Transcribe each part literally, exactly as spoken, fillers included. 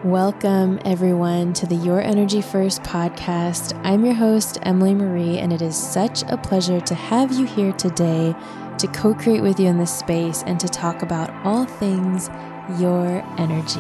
Welcome, everyone, to the Your Energy First podcast. I'm your host, Emily Marie, and it is such a pleasure to have you here today to co-create with you in this space and to talk about all things your energy.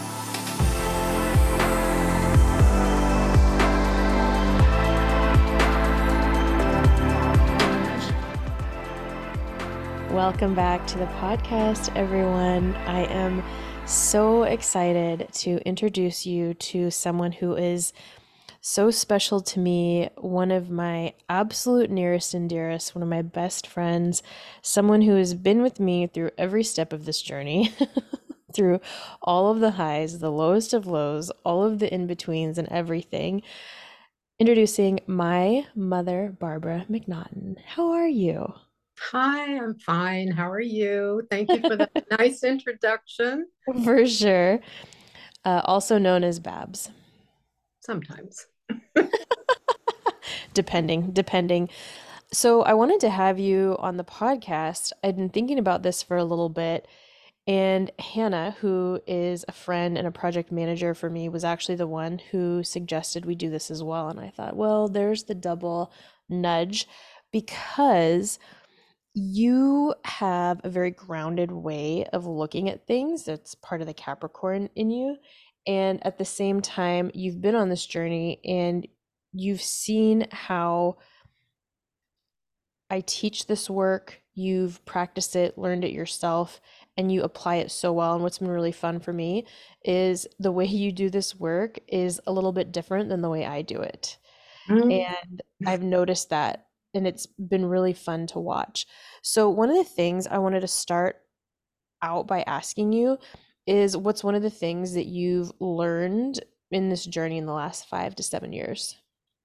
Welcome back to the podcast, everyone. I am so excited to introduce you to someone who is so special to me, one of my absolute nearest and dearest, one of my best friends, someone who has been with me through every step of this journey, through all of the highs, the lowest of lows, all of the in-betweens and everything. Introducing my mother, Barbara McNaughton. How are you? Hi, I'm fine. How are you? Thank you for that nice introduction. For sure. Uh, also known as Babs. Sometimes. Depending, depending. So I wanted to have you on the podcast. I'd been thinking about this for a little bit, and Hannah, who is a friend and a project manager for me, was actually the one who suggested we do this as well. And I thought, well, there's the double nudge because you have a very grounded way of looking at things. That's part of the Capricorn in you. And at the same time, you've been on this journey and you've seen how I teach this work, you've practiced it, learned it yourself, and you apply it so well. And what's been really fun for me is the way you do this work is a little bit different than the way I do it. Mm. And I've noticed that, and it's been really fun to watch. So, one of the things I wanted to start out by asking you is what's one of the things that you've learned in this journey in the last five to seven years?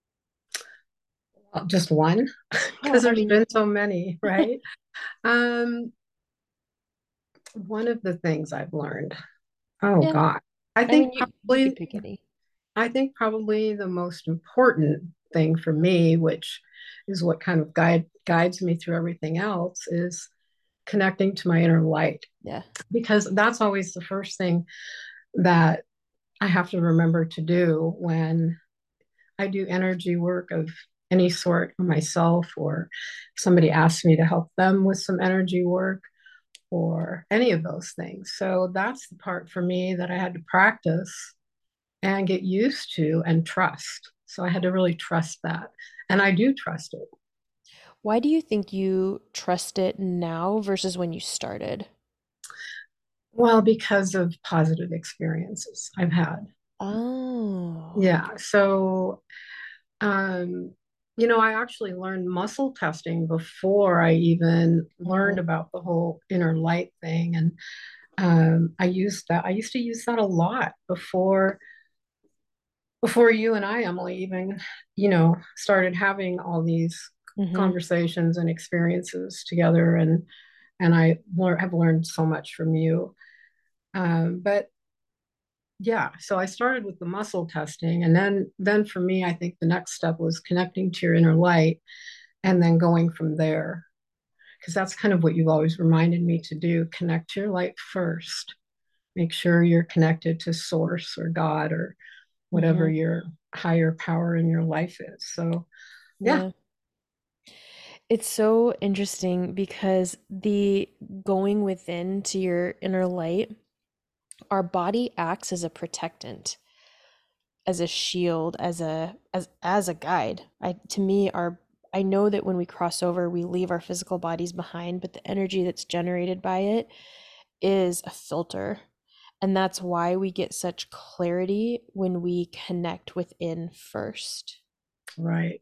Well, just one, Yeah, because I there's mean, been so many, right? Um, one of the things I've learned, oh yeah, God, I I mean, think you, you could probably, pick any. I think probably the most important thing for me, which is what kind of guide guides me through everything else, is connecting to my inner light, Yeah. because that's always the first thing that I have to remember to do when I do energy work of any sort for myself, or somebody asks me to help them with some energy work, or any of those things. So that's the part for me that I had to practice and get used to and trust. So I had to really trust that. And I do trust it. Why do you think you trust it now versus when you started? Well, because of positive experiences I've had. Oh, Yeah. So Um, you know, I actually learned muscle testing before I even mhm. learned about the whole inner light thing. And um, I used that, I used to use that a lot before before you and I, Emily, even, you know, started having all these Mhm. conversations and experiences together. And and I lear- have learned so much from you. Um, but yeah, so I started with the muscle testing, and then then for me, I think the next step was connecting to your inner light and then going from there, because that's kind of what you've always reminded me to do: connect to your light first, make sure you're connected to source or God or whatever Mhm. your higher power in your life is. So yeah. Yeah. It's so interesting because the going within to your inner light, our body acts as a protectant, as a shield, as a as as a guide. I to me our I know that when we cross over, we leave our physical bodies behind, but the energy that's generated by it is a filter. And that's why we get such clarity when we connect within first. Right.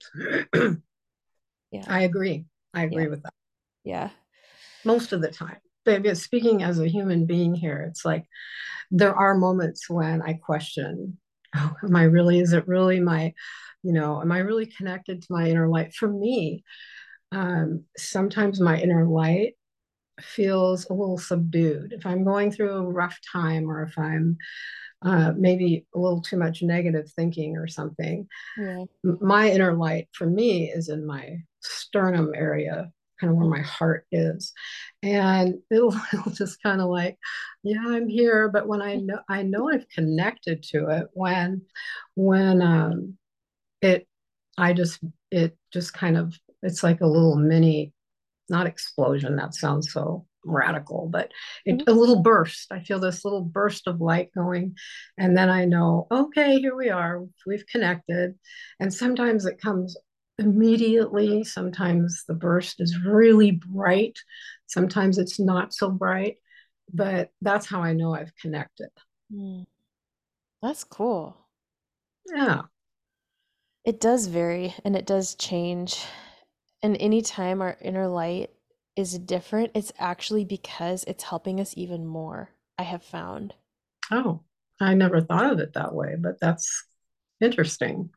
Yeah. I agree. I Yeah. agree with that Yeah. most of the time. But speaking as a human being here, it's like there are moments when I question, oh, am I really, is it really my, you know, am I really connected to my inner light? For me, um, sometimes my inner light feels a little subdued. If I'm going through a rough time, or if I'm uh, maybe a little too much negative thinking or something, Yeah. my inner light for me is in my sternum area. kind of where my heart is. And it'll, it'll just kind of like, yeah, I'm here. But when I know, I know I've connected to it when, when, um, it, I just, it just kind of, it's like a little mini, not explosion. That sounds so radical, but it, Mhm. a little burst. I feel this little burst of light going. And then I know, okay, here we are. We've connected. And sometimes it comes immediately. Sometimes the burst is really bright. Sometimes it's not so bright. But that's how I know I've connected. Mm, that's cool. Yeah. It does vary and it does change. And anytime our inner light is different, it's actually because it's helping us even more, I have found. Oh, I never thought of it that way, but that's interesting.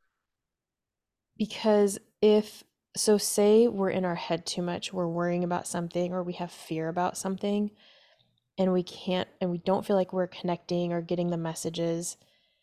Because if, so say we're in our head too much, we're worrying about something or we have fear about something and we can't, and we don't feel like we're connecting or getting the messages,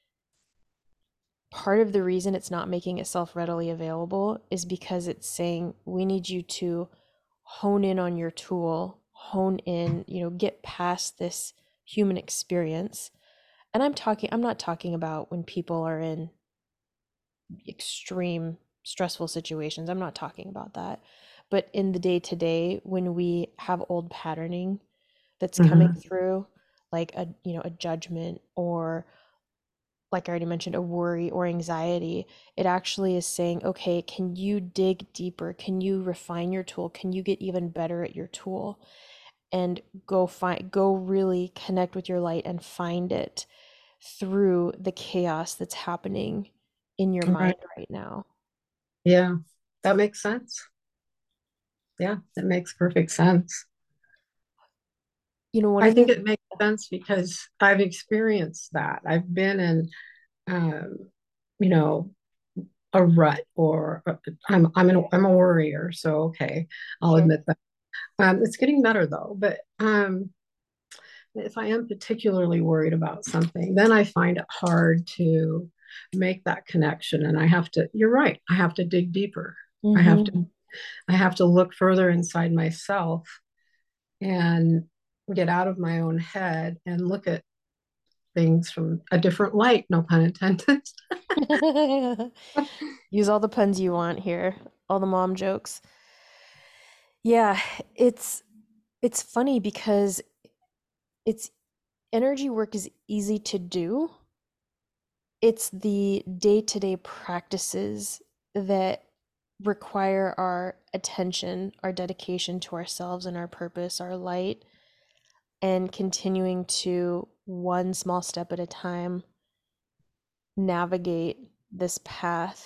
part of the reason it's not making itself readily available is because it's saying, we need you to hone in on your tool, hone in, you know, get past this human experience. And I'm talking, I'm not talking about when people are in extreme stressful situations. I'm not talking about that. But in the day to day, when we have old patterning that's coming Mhm. through, like a, you know, a judgment or like I already mentioned, a worry or anxiety, it actually is saying, okay, can you dig deeper? Can you refine your tool? Can you get even better at your tool? And go find, go really connect with your light and find it through the chaos that's happening in your mind Right. right now. Yeah, that makes sense. Yeah, that makes perfect sense. You know, one I of the, think it makes sense because I've experienced that. I've been in, um, you know, a rut, or i am I'm I'm an, I'm a worrier. So okay, I'll sure. admit that. Um, it's getting better though. But um, if I am particularly worried about something, then I find it hard to make that connection, and I have to. You're right. I have to dig deeper. I have Mm-hmm. to. I have to look further inside myself and get out of my own head and look at things from a different light, no pun intended. Use all the puns you want here, all the mom jokes. Yeah, it's it's funny because it's energy work is easy to do. It's the day-to-day practices that require our attention, our dedication to ourselves and our purpose, our light, and continuing to one small step at a time navigate this path.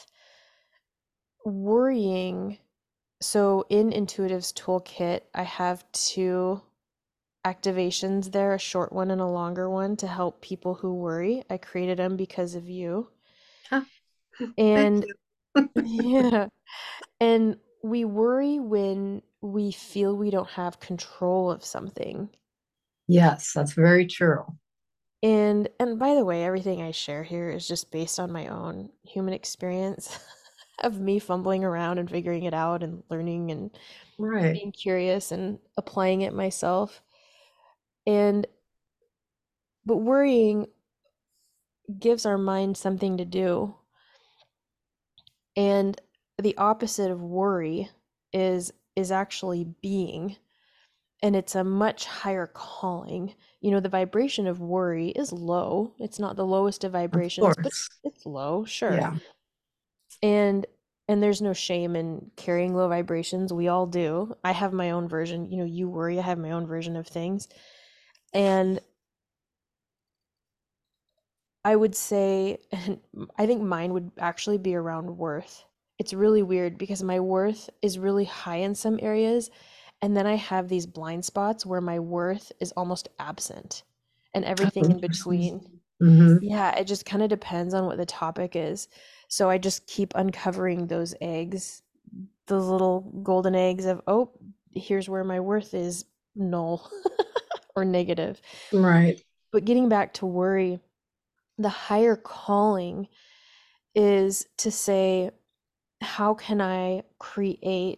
Worrying. So in Intuitive's toolkit, I have two activations there, a short one and a longer one to help people who worry. I created them because of you. Huh, thank And you. yeah, and we worry when we feel we don't have control of something. Yes, that's very true. And and by the way, everything I share here is just based on my own human experience of me fumbling around and figuring it out and learning and Right. being curious and applying it myself. And but worrying gives our mind something to do. And the opposite of worry is is actually being. And it's a much higher calling. You know, the vibration of worry is low. It's not the lowest of Of vibrations, but course. it's low, sure. Yeah. And and there's no shame in carrying low vibrations. We all do. I have my own version. You know, you worry, I have my own version of things. And I would say, and I think mine would actually be around worth. It's really weird because my worth is really high in some areas, and then I have these blind spots where my worth is almost absent and Oh, everything in interesting. between. Hmm. Yeah, it just kind of depends on what the topic is. So I just keep uncovering those eggs, those little golden eggs of, oh, here's where my worth is null or negative. Right. But getting back to worry, the higher calling is to say, how can I create?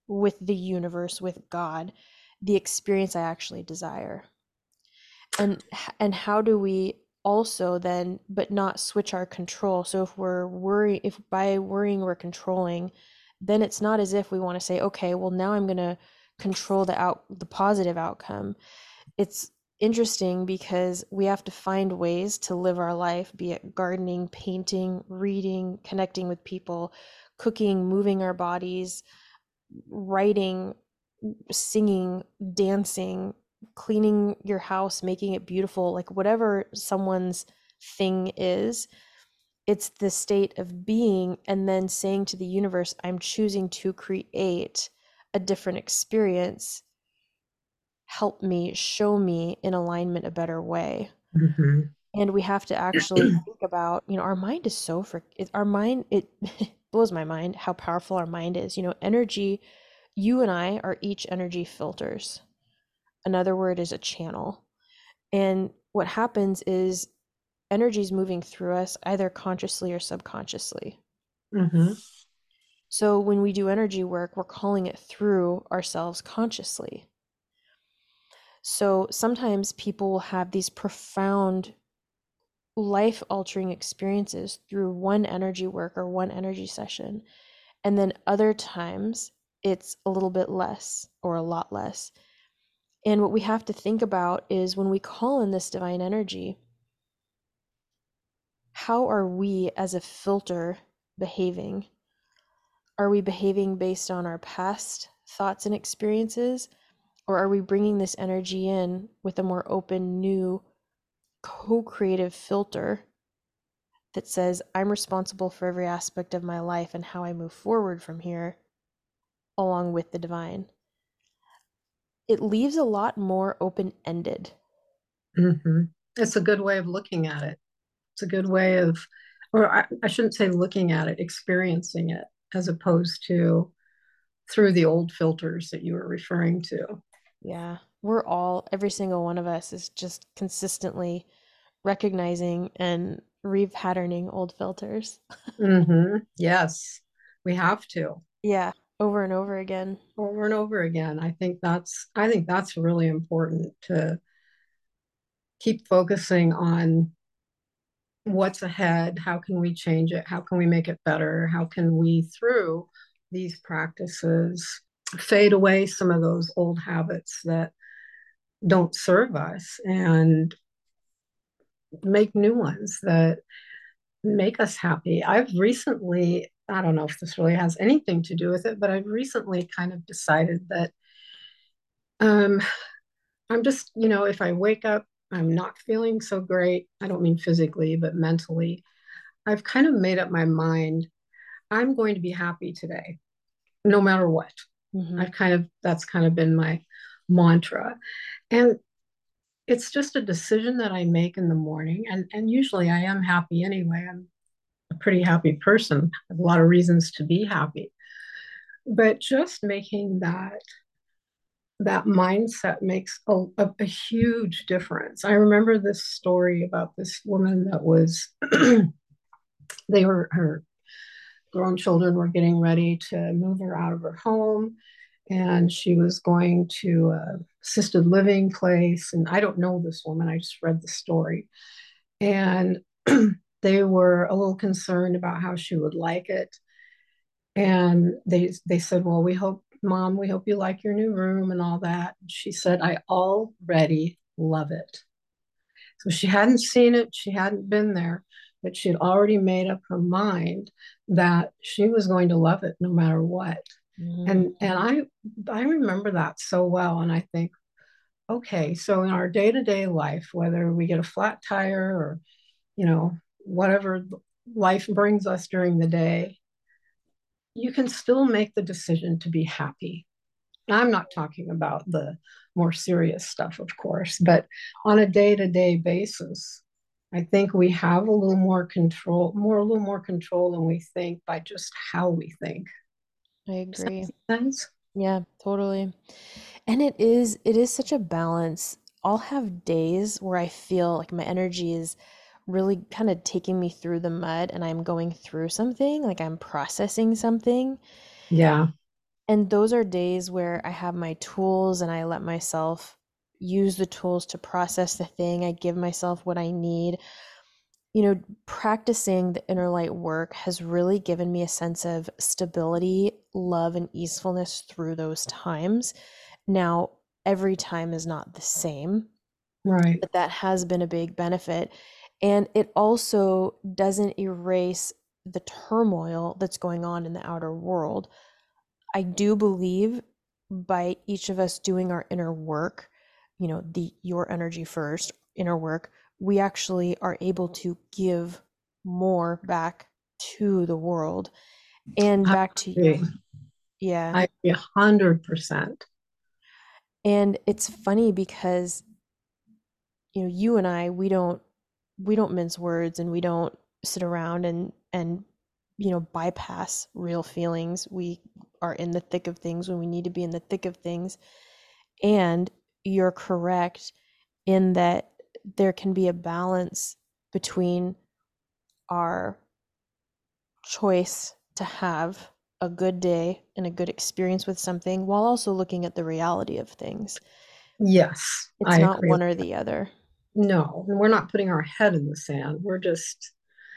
with the universe, with God, the experience I actually desire. And and how do we also then but not switch our control? So if we're worry if by worrying we're controlling, then it's not as if we want to say, okay, well now I'm going to control the out the positive outcome. It's interesting because we have to find ways to live our life, be it gardening, painting, reading, connecting with people, cooking, moving our bodies, writing, singing, dancing, cleaning your house, making it beautiful, like whatever someone's thing is, it's the state of being, and then saying to the universe, I'm choosing to create a different experience. Help me, show me in alignment a better way. Mhm. And we have to actually think about, you know, our mind is so for it, our mind, it blows my mind how powerful our mind is. You know, energy, you and I are each energy filters. Another word is a channel. And what happens is energy is moving through us either consciously or subconsciously. Mhm. So when we do energy work, we're calling it through ourselves consciously. So sometimes people will have these profound life altering experiences through one energy work or one energy session. And then other times it's a little bit less or a lot less. And what we have to think about is when we call in this divine energy, how are we as a filter behaving? Are we behaving based on our past thoughts and experiences? Or are we bringing this energy in with a more open, new, co creative filter that says, I'm responsible for every aspect of my life and how I move forward from here, along with the divine? It leaves a lot more open ended. Mhm. It's a good way of looking at it. It's a good way of, or I, I shouldn't say looking at it, experiencing it, as opposed to through the old filters that you were referring to. Yeah, we're all, every single one of us is just consistently recognizing and repatterning old filters. Hmm. Yes, we have to Yeah, over and over again. over and over again. I think that's I think that's really important to keep focusing on what's ahead. How can we change it? How can we make it better? How can we, through these practices, fade away some of those old habits that don't serve us and make new ones that make us happy. I've recently, I don't know if this really has anything to do with it, but I've recently kind of decided that um, I'm just, you know, if I wake up, I'm not feeling so great. I don't mean physically, but mentally. I've kind of made up my mind. I'm going to be happy today, no matter what. Hmm. I've kind of, that's kind of been my mantra. And it's just a decision that I make in the morning. And, and usually I am happy anyway. I'm a pretty happy person. I have a lot of reasons to be happy. But just making that that mindset makes a, a, a huge difference. I remember this story about this woman that was they were her grown children were getting ready to move her out of her home, and she was going to a assisted living place. And I don't know this woman, I just read the story. And they were a little concerned about how she would like it. And they they said, well, we hope, mom, we hope you like your new room and all that. She said, I already love it. So she hadn't seen it, she hadn't been there, but she had already made up her mind that she was going to love it no matter what. Hmm. And and I I remember that so well. And I think, okay, so in our day-to-day life, whether we get a flat tire or, you know, whatever life brings us during the day, you can still make the decision to be happy. I'm not talking about the more serious stuff, of course, but on a day-to-day basis, I think we have a little more control, more a little more control than we think by just how we think. I Does that agree. make sense? Yeah, totally. And it is it is such a balance. I'll have days where I feel like my energy is really kind of taking me through the mud and I'm going through something, like I'm processing something. Yeah. And those are days where I have my tools and I let myself use the tools to process the thing. I give myself what I need. You know, practicing the inner light work has really given me a sense of stability, love, and easefulness through those times. Now, every time is not the same, Right. but that has been a big benefit. And it also doesn't erase the turmoil that's going on in the outer world. I do believe by each of us doing our inner work, you know, the your energy first, inner work, we actually are able to give more back to the world and I back to, agree. yeah. I agree a hundred percent. And it's funny because, you know, you and I, we don't we don't mince words and we don't sit around and and you know, bypass real feelings. We are in the thick of things when we need to be in the thick of things. And you're correct in that there can be a balance between our choice to have a good day and a good experience with something while also looking at the reality of things. Yes, It's I not agree. one or the other. No, we're not putting our head in the sand. We're just,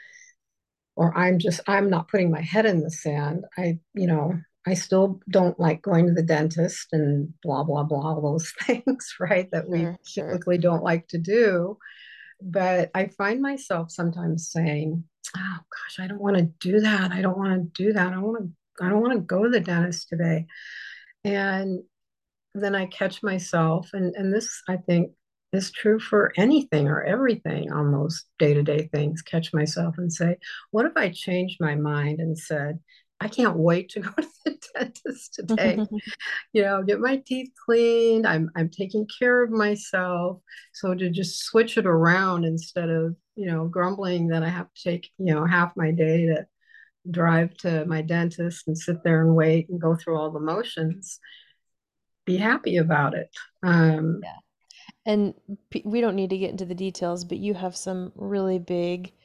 or I'm just, I'm not putting my head in the sand. I, you know, I still don't like going to the dentist and blah, blah, blah, all those things, right? That we Sure, sure. typically don't like to do. But I find myself sometimes saying, oh gosh, I don't want to do that. I don't want to do that. I want to, I don't want to go to the dentist today. And then I catch myself, and, and this I think is true for anything or everything on those day to day things, catch myself and say, what if I changed my mind and said, I can't wait to go to the dentist today, you know, get my teeth cleaned. I'm I'm taking care of myself. So to just switch it around instead of, you know, grumbling that I have to take, you know, half my day to drive to my dentist and sit there and wait and go through all the motions, be happy about it. Um, Yeah. And p- we don't need to get into the details, but you have some really big,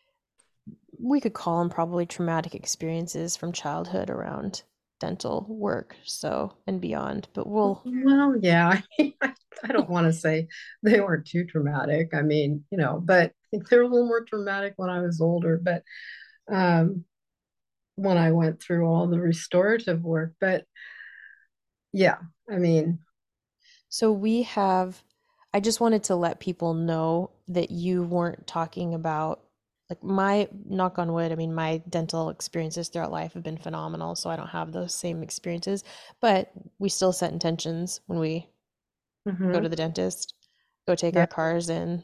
we could call them probably traumatic experiences from childhood around dental work, so and beyond. But we'll, well, yeah, I, mean, I, I don't want to say they weren't too traumatic. I mean, you know, but I think they're a little more traumatic when I was older. But um, when I went through all the restorative work, but yeah, I mean, so we have, I just wanted to let people know that you weren't talking about, like, my, knock on wood, I mean, my dental experiences throughout life have been phenomenal, so I don't have those same experiences, but we still set intentions when we go to mhm, the dentist, go take yeah, our cars in,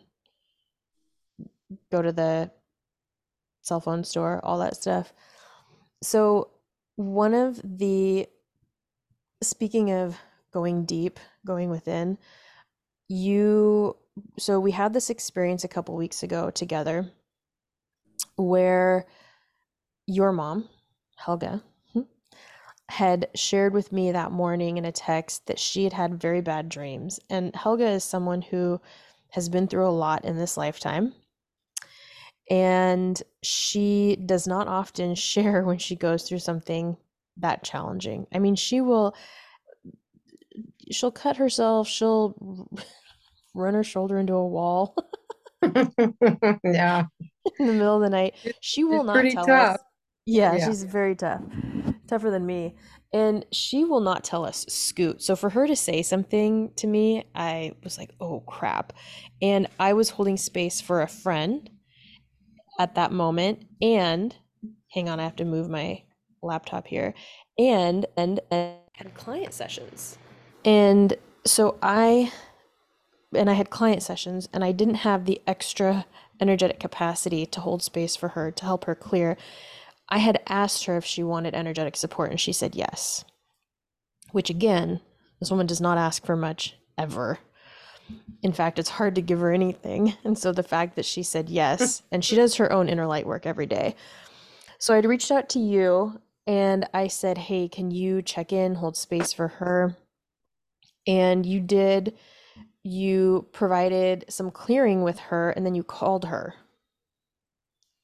go to the cell phone store, all that stuff. So, one of the, speaking of going deep, going within, you, so we had this experience a couple weeks ago together where your mom, Helga, had shared with me that morning in a text that she had had very bad dreams. And Helga is someone who has been through a lot in this lifetime. And she does not often share when she goes through something that challenging. I mean, she will, she'll cut herself, she'll run her shoulder into a wall yeah, in the middle of the night. She will she's not pretty tell tough. us. Yeah, Yeah, she's very tough, tougher than me. And she will not tell us scoot. So for her to say something to me, I was like, oh crap. And I was holding space for a friend at that moment. And hang on, I have to move my laptop here. And and, and had client sessions. And so I and I had client sessions and I didn't have the extra energetic capacity to hold space for her to help her clear. I had asked her if she wanted energetic support and she said yes, which again, this woman does not ask for much ever. In fact, it's hard to give her anything. And so the fact that she said yes, and she does her own inner light work every day. So I'd reached out to you and I said, hey, can you check in, hold space for her? And you did. You provided some clearing with her and then you called her.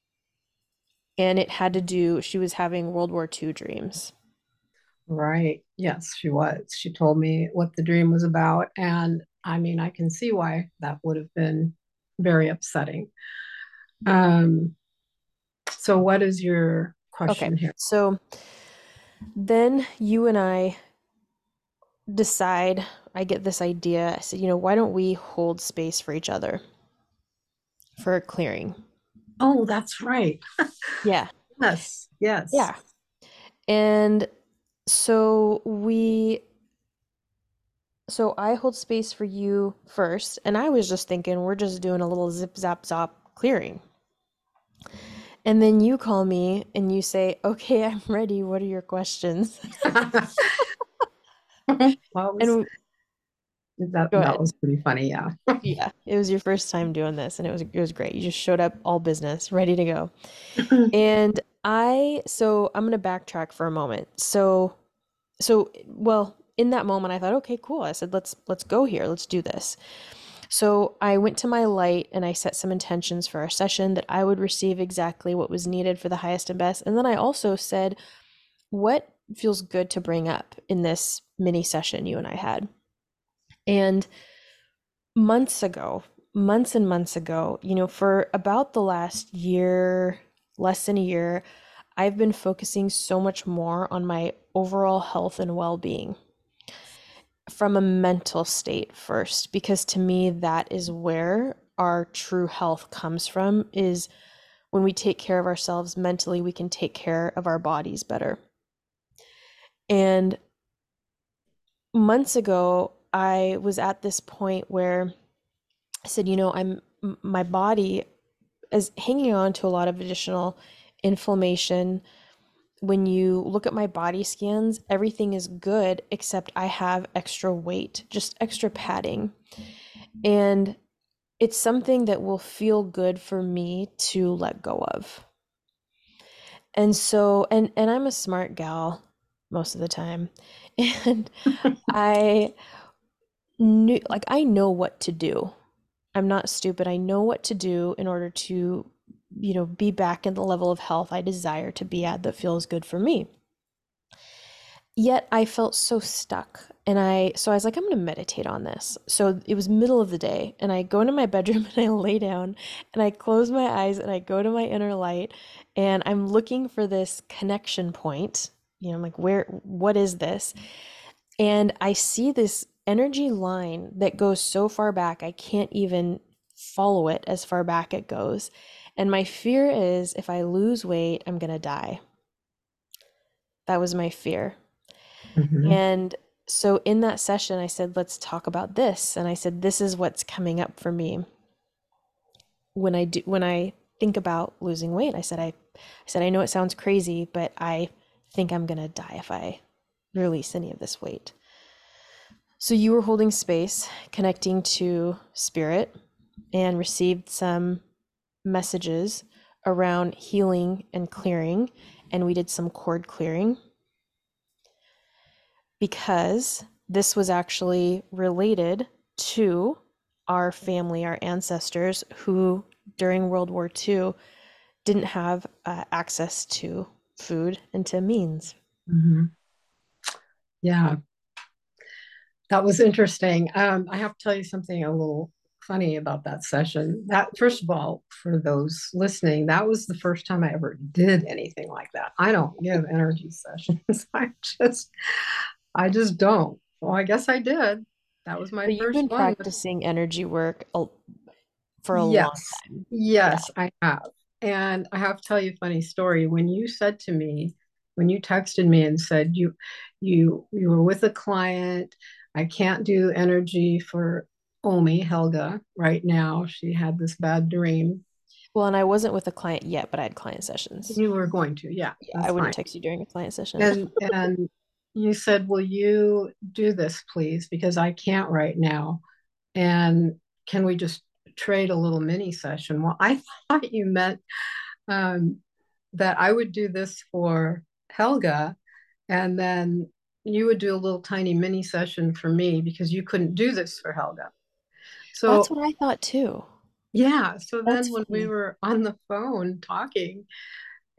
And it had to do, she was having World War two dreams. right. Yes, she was. She told me what the dream was about. And I mean, I can see why that would have been very upsetting. Um, so, what is your Okay, question here? so then you and I decide, I get this idea. I said, you know, why don't we hold space for each other for clearing? Oh, that's right. Yeah. Yes, yes. Yeah. And so we, so I hold space for you first, and I was just thinking we're just doing a little zip zap zop clearing. And then you call me and you say, "Okay, I'm ready. What are your questions?" Well, it was And that go that ahead. was pretty funny, yeah. Yeah, it was your first time doing this, and it was it was great. You just showed up all business, ready to go. And I, so I'm gonna backtrack for a moment. So, so well, in that moment, I thought, okay, cool. I said, let's let's go here. Let's do this. So I went to my light and I set some intentions for our session that I would receive exactly what was needed for the highest and best. And then I also said, what feels good to bring up in this mini session you and I had? And months ago, months and months ago, you know, for about the last year, less than a year, I've been focusing so much more on my overall health and well-being from a mental state first, because to me, that is where our true health comes from, is when we take care of ourselves mentally, we can take care of our bodies better. And months ago, I was at this point where I said, you know, I'm my body is hanging on to a lot of additional inflammation. When you look at my body scans, everything is good except I have extra weight, just extra padding. And it's something that will feel good for me to let go of. And so, and and I'm a smart gal most of the time. And I knew, like, I know what to do. I'm not stupid. I know what to do in order to, you know, be back in the level of health I desire to be at that feels good for me. Yet I felt so stuck. And I, so I was like, I'm going to meditate on this. So it was middle of the day, and I go into my bedroom and I lay down and I close my eyes and I go to my inner light and I'm looking for this connection point. You know, I'm like, where, what is this? And I see this energy line that goes so far back, I can't even follow it as far back it goes. And my fear is if I lose weight, I'm going to die. That was my fear. Mhm. And so in that session, I said, let's talk about this. And I said, this is what's coming up for me when I do, when I think about losing weight. I said, I, I said, I know it sounds crazy, but I think I'm going to die if I release any of this weight. So you were holding space, connecting to spirit, and received some messages around healing and clearing. And we did some cord clearing because this was actually related to our family, our ancestors who during World War Two didn't have uh, access to food and to means. Mhm. Yeah, that was interesting. Um, I have to tell you something a little funny about that session. That, first of all, for those listening, that was the first time I ever did anything like that. I don't give energy sessions. I just, I just don't. Well, I guess I did. That was my So you've first been one. practicing energy work for a long Yes, time. Yeah. yes, I have. And I have to tell you a funny story. When you said to me, when you texted me and said you you you were with a client, I can't do energy for Omi, Helga, right now. She had this bad dream. Well, and I wasn't with a client yet, but I had client sessions. You were going to, yeah, Yeah, I that's wouldn't fine. text you during a client session. And and you said, "Will you do this, please? Because I can't right now. And can we just trade a little mini session?" Well, I thought you meant um, that I would do this for Helga, and then you would do a little tiny mini session for me because you couldn't do this for Helga. That's So, what I thought too. yeah. So That's then when we funny. were on the phone talking,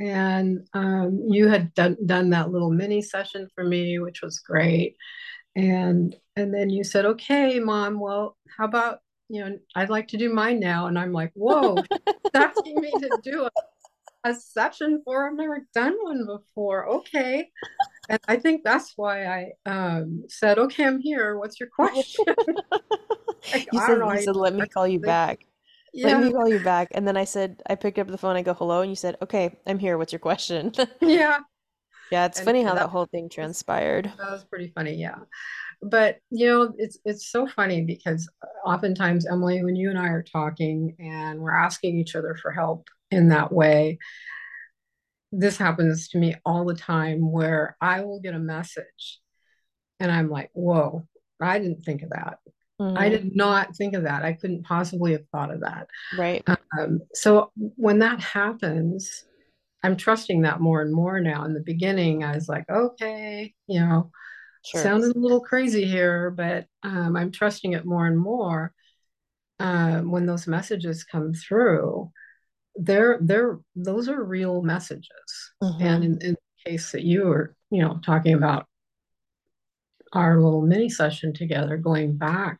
and um, you had done, done that little mini session for me, which was great. And and then you said, okay, mom, well, how about, you know, I'd like to do mine now. And I'm like, whoa, she's asking me to do a, a session for, I've never done one before. Okay. And I think that's why I um, said, okay, I'm here. What's your question? Like, You I don't said know. you I, said let me call you like, back. Let yeah, me call you back. And then I said I picked up the phone, I go hello, and you said, "Okay, I'm here. What's your question?" yeah. Yeah, it's And funny yeah, how that that whole thing was, transpired. that was pretty funny. Yeah. But you know, it's it's so funny because oftentimes, Emily, when you and I are talking and we're asking each other for help in that way, this happens to me all the time where I will get a message and I'm like, whoa, I didn't think of that. I Hmm. did not think of that. I couldn't possibly have thought of that. Right. Um, so when that happens, I'm trusting that more and more now. In the beginning, I was like, okay, you know, Sure. sounding a little crazy here, but um, I'm trusting it more and more. Um, when those messages come through, they're they're those are real messages. And Hmm. in, in the case that you were, you know, talking about our little mini session together, going back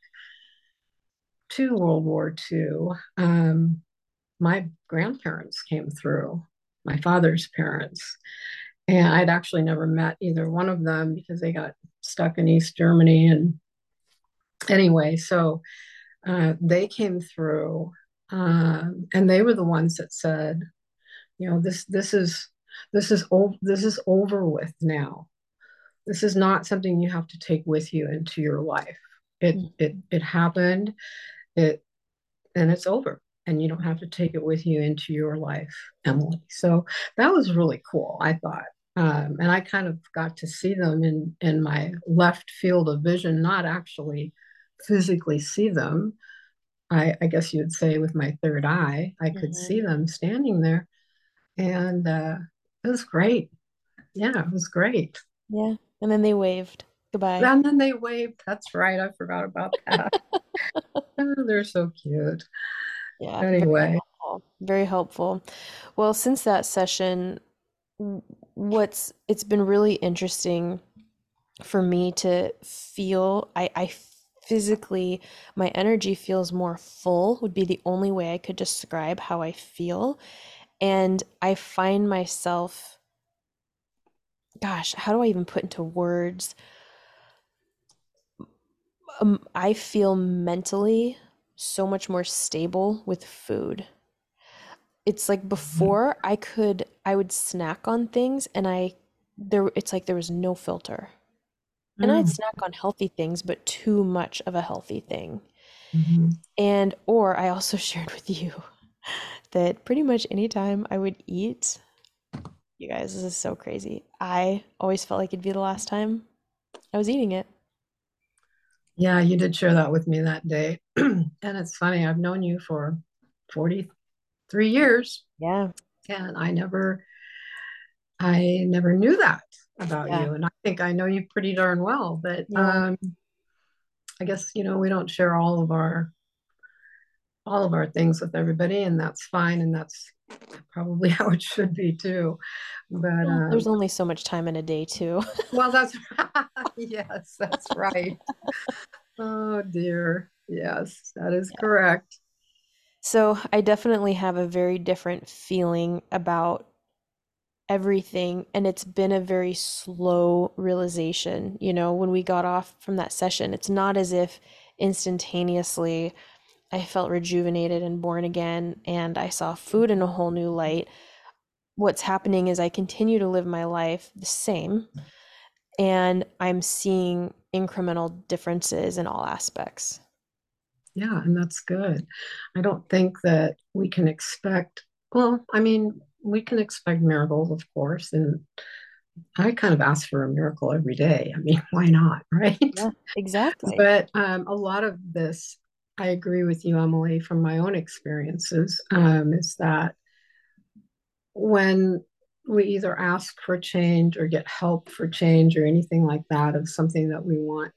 to World War Two, um, my grandparents came through, my father's parents, and I'd actually never met either one of them because they got stuck in East Germany. And anyway, so uh, they came through, um, and they were the ones that said, you know, this this is this is over, this is over with now. This is not something you have to take with you into your life. It it it happened. It and it's over. And you don't have to take it with you into your life, Emily. So that was really cool, I thought. Um, and I kind of got to see them in in my left field of vision, not actually physically see them. I, I guess you'd say with my third eye, I could Hmm. see them standing there, and uh, it was great. Yeah, it was great. Yeah. And then they waved goodbye. And then they waved. That's right. I forgot about that. Oh, they're so cute. Yeah, very Anyway, helpful. Very helpful. Well, since that session, w- what's it's been really interesting for me to feel I I physically my energy feels more full would be the only way I could describe how I feel. And I find myself, gosh, how do I even put into words? Um, I feel mentally so much more stable with food. It's like before I could I would snack on things and I there it's like there was no filter. And I'd mm, snack on healthy things, but too much of a healthy thing. mhm. And or I also shared with you that pretty much anytime I would eat, you guys, this is so crazy. I always felt like it'd be the last time I was eating it. Yeah, you did share that with me that day. And it's funny, I've known you for forty-three years, Yeah. and I never I never knew that about Yeah. you. And I think I know you pretty darn well, but Yeah. um, I guess, you know, we don't share all of our all of our things with everybody, and that's fine, and that's probably how it should be too. But Well, um, there's only so much time in a day too. well, that's yes, that's right. Oh dear. Yes, that is Yeah. correct. So I definitely have a very different feeling about everything, and it's been a very slow realization. You know, when we got off from that session, it's not as if instantaneously I felt rejuvenated and born again and I saw food in a whole new light. What's happening is I continue to live my life the same, and I'm seeing incremental differences in all aspects. Yeah, and that's good. I don't think that we can expect, well, I mean, we can expect miracles, of course, and I kind of ask for a miracle every day. I mean, why not, right? Yeah, exactly. But um, a lot of this, I agree with you, Emily, from my own experiences, um, is that when we either ask for change or get help for change or anything like that of something that we want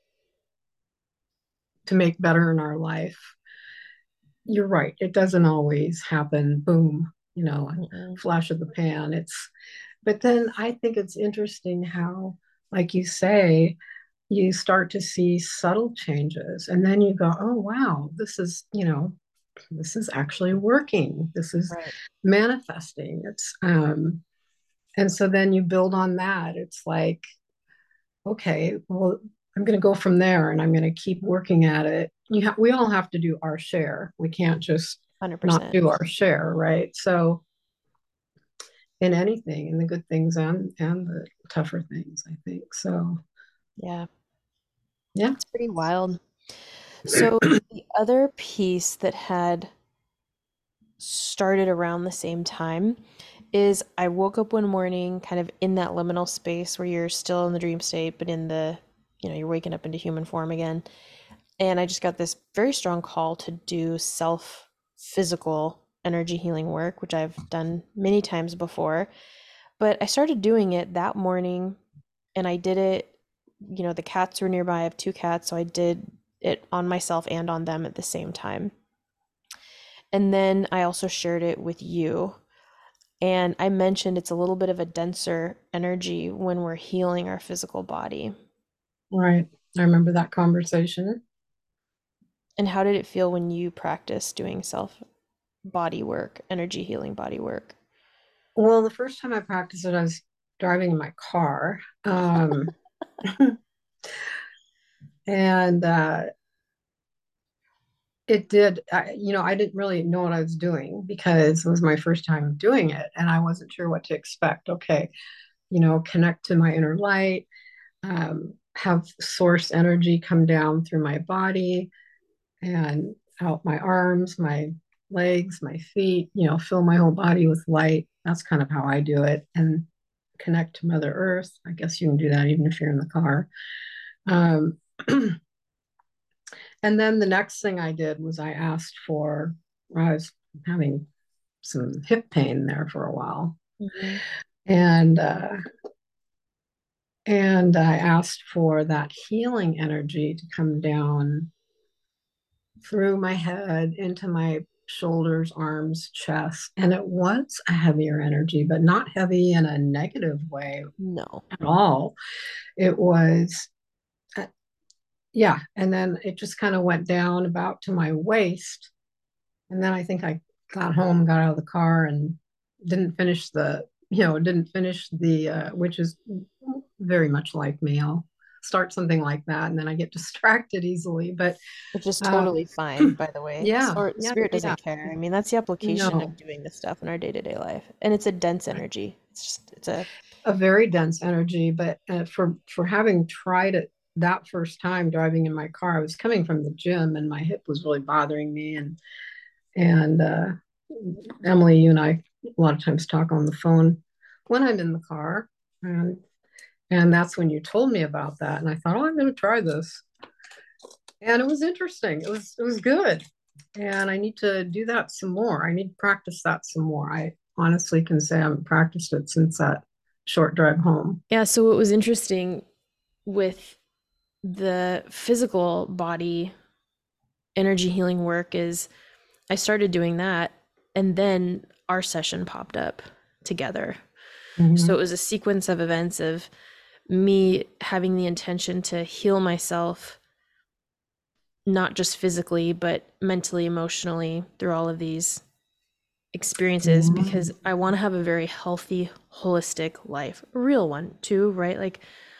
to make better in our life, you're right. It doesn't always happen, boom. you know, a Mm-mm. flash of the pan. It's, but then I think it's interesting how, like you say, you start to see subtle changes and then you go, oh wow, this is, you know, this is actually working. This is Right. manifesting. It's um and so then you build on that. It's like, okay, well, I'm going to go from there and I'm going to keep working at it. You ha- we all have to do our share. We can't just not one hundred percent. do our share, right? So in anything, in the good things and and the tougher things, I think. So Yeah, yeah. it's pretty wild. So the other piece that had started around the same time is I woke up one morning kind of in that liminal space where you're still in the dream state, but in the, you know, you're waking up into human form again. And I just got this very strong call to do self physical energy healing work, which I've done many times before. But I started doing it that morning and I did it, you know, the cats were nearby. I have two cats, so I did it on myself and on them at the same time. And then I also shared it with you. And I mentioned it's a little bit of a denser energy when we're healing our physical body. Right. I remember that conversation. And how did it feel when you practiced doing self body work, energy healing body work? Well, the first time I practiced it, I was driving in my car. Um, and uh, it did, I, you know, I didn't really know what I was doing because it was my first time doing it and I wasn't sure what to expect. Okay, you know, connect to my inner light, um, have source energy come down through my body and out my arms, my legs, my feet, you know, fill my whole body with light. That's kind of how I do it. And connect to Mother Earth. I guess you can do that even if you're in the car. Um, and then the next thing I did was I asked for, I was having some hip pain there for a while. Mm-hmm. And uh, and I asked for that healing energy to come down through my head into my shoulders, arms, chest. And it was a heavier energy, but not heavy in a negative way No. at all. It was, uh, yeah. And then it just kind of went down about to my waist. And then I think I got home, got out of the car, and didn't finish the, you know, didn't finish the, uh, which is very much like me. I'll start something like that and then I get distracted easily. But Which is um, totally fine, by the way. yeah, Sor- yeah, Spirit yeah. doesn't care. I mean, that's the application No, of doing this stuff in our day-to-day life. And it's a dense energy. It's just, it's a, a very dense energy. But uh, for for having tried it that first time driving in my car, I was coming from the gym and my hip was really bothering me. And and uh, Emily, you and I a lot of times talk on the phone when I'm in the car, and and that's when you told me about that, and I thought, oh, I'm going to try this, and it was interesting. It was it was good, and I need to do that some more. I need to practice that some more. I honestly can say I haven't practiced it since that short drive home. yeah. So what was interesting with the physical body energy healing work is I started doing that and then our session popped up together. So it Mm-hmm. was a sequence of events of me having the intention to heal myself, not just physically, but mentally, emotionally through all of these experiences because Mm-hmm. I want to have a very healthy, holistic life, a real one too, right? Like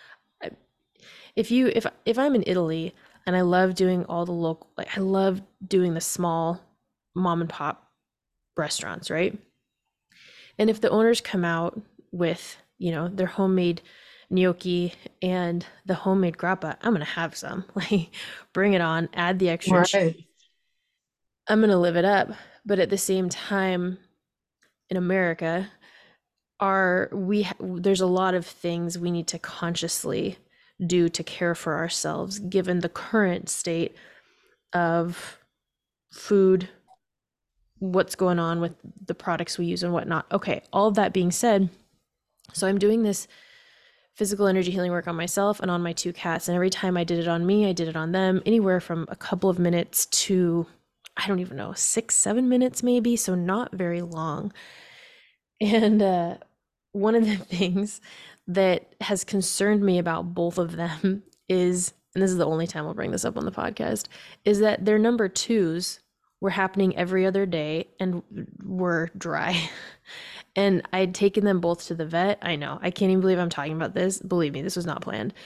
if you if if I'm in Italy and I love doing all the local like I love doing the small mom and pop restaurants, right? And if the owners come out with, you know, their homemade gnocchi and the homemade grappa, I'm gonna have some. Like, bring it on, add the extra cheese. Right. I'm gonna live it up. But at the same time, in America, are we ha- there's a lot of things we need to consciously do to care for ourselves, given the current state of food, what's going on with the products we use and whatnot. Okay, all of that being said, so I'm doing this physical energy healing work on myself and on my two cats. And every time I did it on me, I did it on them, anywhere from a couple of minutes to I don't even know, six, seven minutes maybe, so not very long. And uh, one of the things that has concerned me about both of them is, and this is the only time I'll bring this up on the podcast, is that their number twos were happening every other day and were dry. And I'd taken them both to the vet. I know, I can't even believe I'm talking about this. Believe me, this was not planned.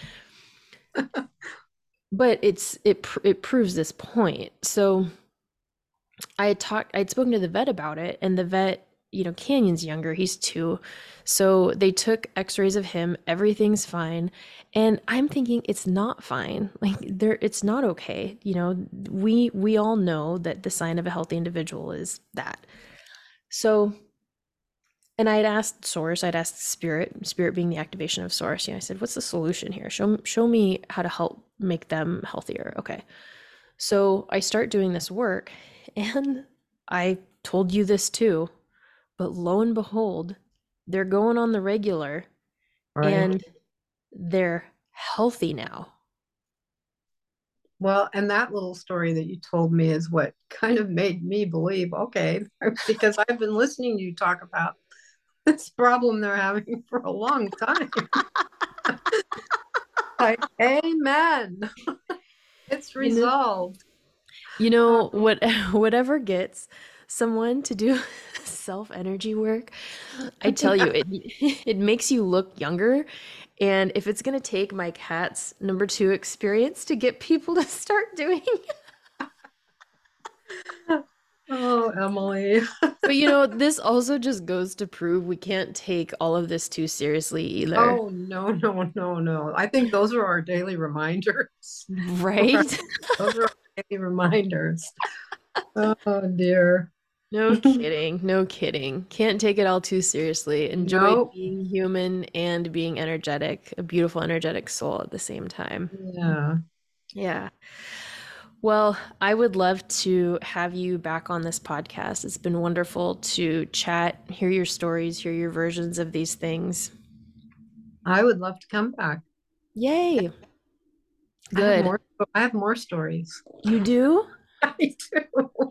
But it's it it proves this point. So I had talked, I'd spoken to the vet about it, and the vet, you know, Canyon's younger, he's two. So they took x-rays of him, everything's fine. And I'm thinking it's not fine. Like there, it's not okay. You know, we we all know that the sign of a healthy individual is that. So, and I had asked Source, I'd asked Spirit, Spirit being the activation of Source, you know, I said, what's the solution here? Show, show me how to help make them healthier. Okay. So I start doing this work, and I told you this too, but lo and behold, they're going on the regular Right. and they're healthy now. Well, and that little story that you told me is what kind of made me believe, okay, because I've been listening to you talk about this problem they're having for a long time. Like, amen. It's resolved. You know, what whatever gets someone to do self energy work, I tell you, it it makes you look younger. And if it's gonna take my cat's number two experience to get people to start doing, oh, Emily. but you know, this also just goes to prove we can't take all of this too seriously either. Oh, no, no, no, no. I think those are our daily reminders. Right? Those are our daily reminders. Oh, dear. No kidding. No kidding. Can't take it all too seriously. Enjoy Nope. being human and being energetic, a beautiful, energetic soul at the same time. Yeah. Yeah. Well, I would love to have you back on this podcast. It's been wonderful to chat, hear your stories, hear your versions of these things. I would love to come back. Yay. I have Good. more, I have more stories. You do? I do.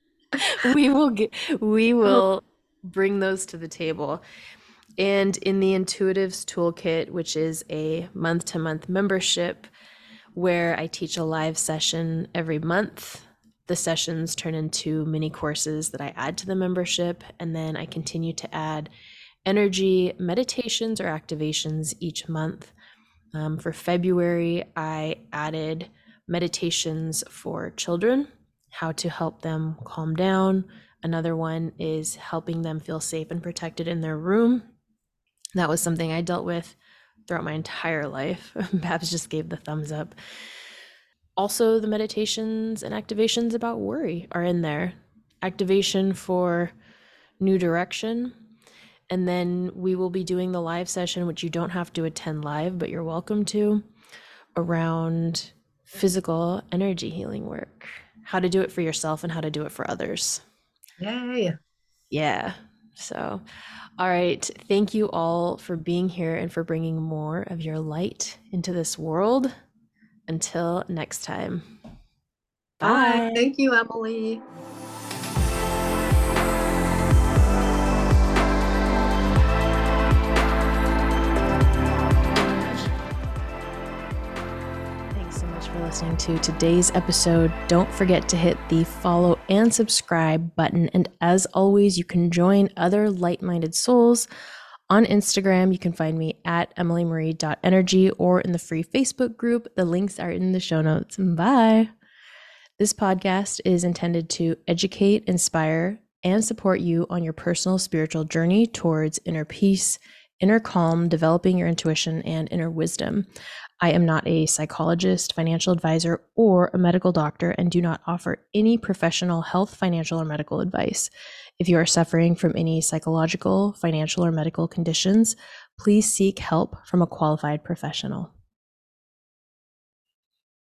We will get, we will bring those to the table. And in the Intuitives Toolkit, which is a month-to-month membership where I teach a live session every month, the sessions turn into mini courses that I add to the membership, and then I continue to add energy meditations or activations each month. Um, for February, I added meditations for children, how to help them calm down. Another one is helping them feel safe and protected in their room. That was something I dealt with throughout my entire life. Babs just gave the thumbs up. Also, the meditations and activations about worry are in there. Activation for new direction. And then we will be doing the live session, which you don't have to attend live, but you're welcome to, around physical energy healing work, how to do it for yourself and how to do it for others. Yay. Yeah. So, all right. Thank you all for being here and for bringing more of your light into this world. Until next time. Bye. Bye. Thank you, Emily. Thanks so much for listening to today's episode. Don't forget to hit the follow and subscribe button. And as always, you can join other light-minded souls on Instagram. You can find me at emily marie dot energy or in the free Facebook group. The links are in the show notes. Bye. This podcast is intended to educate, inspire, and support you on your personal spiritual journey towards inner peace, inner calm, developing your intuition, and inner wisdom. I am not a psychologist, financial advisor, or a medical doctor and do not offer any professional health, financial, or medical advice. If you are suffering from any psychological, financial, or medical conditions, please seek help from a qualified professional.